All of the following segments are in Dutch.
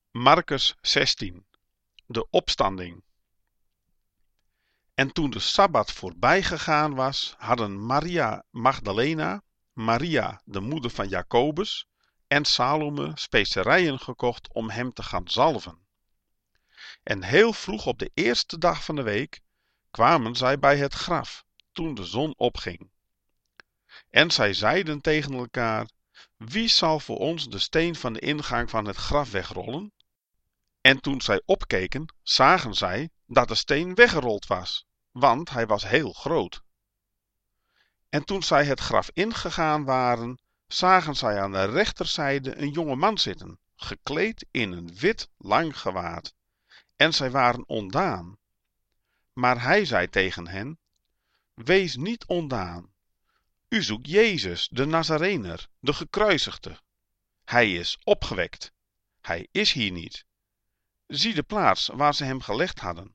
Marcus 16. De opstanding. En toen de Sabbat voorbij gegaan was, hadden Maria Magdalena, Maria de moeder van Jacobus en Salome specerijen gekocht om hem te gaan zalven. En heel vroeg op de eerste dag van de week kwamen zij bij het graf, toen de zon opging. En zij zeiden tegen elkaar: wie zal voor ons de steen van de ingang van het graf wegrollen? En toen zij opkeken, zagen zij dat de steen weggerold was, want hij was heel groot. En toen zij het graf ingegaan waren, zagen zij aan de rechterzijde een jonge man zitten, gekleed in een wit lang gewaad. En zij waren ontdaan. Maar hij zei tegen hen: wees niet ontdaan. U zoekt Jezus, de Nazarener, de gekruisigde. Hij is opgewekt. Hij is hier niet. Zie de plaats waar ze hem gelegd hadden.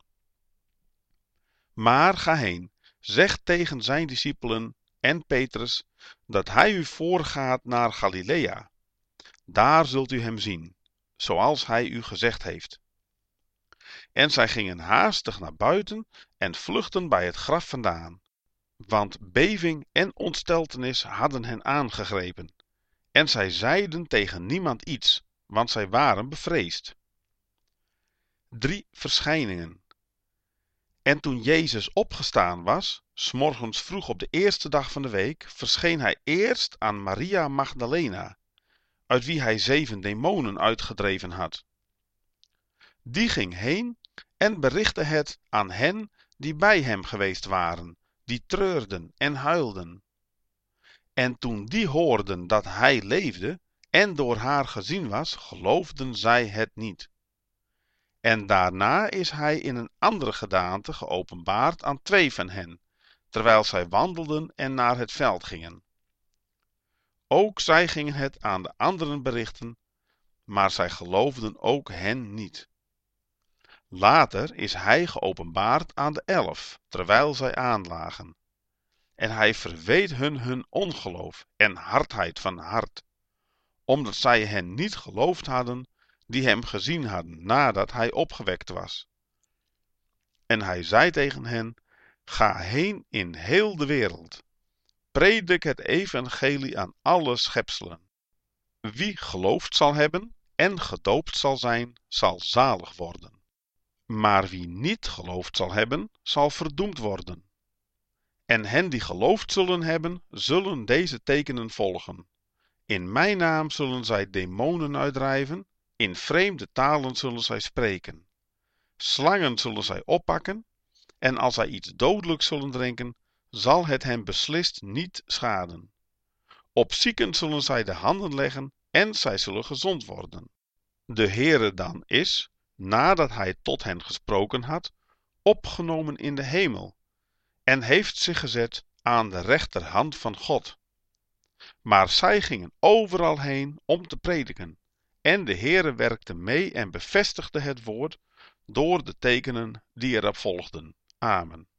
Maar ga heen, zeg tegen zijn discipelen en Petrus dat hij u voorgaat naar Galilea. Daar zult u hem zien, zoals hij u gezegd heeft. En zij gingen haastig naar buiten en vluchtten bij het graf vandaan, want beving en ontsteltenis hadden hen aangegrepen. En zij zeiden tegen niemand iets, want zij waren bevreesd. 3 verschijningen. En toen Jezus opgestaan was, 's morgens vroeg op de eerste dag van de week, verscheen hij eerst aan Maria Magdalena, uit wie hij 7 demonen uitgedreven had. Die ging heen en berichtte het aan hen die bij hem geweest waren, die treurden en huilden. En toen die hoorden dat hij leefde en door haar gezien was, geloofden zij het niet. En daarna is hij in een andere gedaante geopenbaard aan 2 van hen, terwijl zij wandelden en naar het veld gingen. Ook zij gingen het aan de anderen berichten, maar zij geloofden ook hen niet. Later is hij geopenbaard aan de 11, terwijl zij aanlagen. En hij verweet hun ongeloof en hardheid van hart, omdat zij hen niet geloofd hadden die hem gezien hadden nadat hij opgewekt was. En hij zei tegen hen: ga heen in heel de wereld. Predik het evangelie aan alle schepselen. Wie geloofd zal hebben en gedoopt zal zijn, zal zalig worden. Maar wie niet geloofd zal hebben, zal verdoemd worden. En hen die geloofd zullen hebben, zullen deze tekenen volgen. In mijn naam zullen zij demonen uitdrijven, in vreemde talen zullen zij spreken. Slangen zullen zij oppakken, en als zij iets dodelijks zullen drinken, zal het hen beslist niet schaden. Op zieken zullen zij de handen leggen, en zij zullen gezond worden. De Heere dan is, nadat hij tot hen gesproken had, opgenomen in de hemel, en heeft zich gezet aan de rechterhand van God. Maar zij gingen overal heen om te prediken, en de Heere werkte mee en bevestigde het woord door de tekenen die erop volgden. Amen.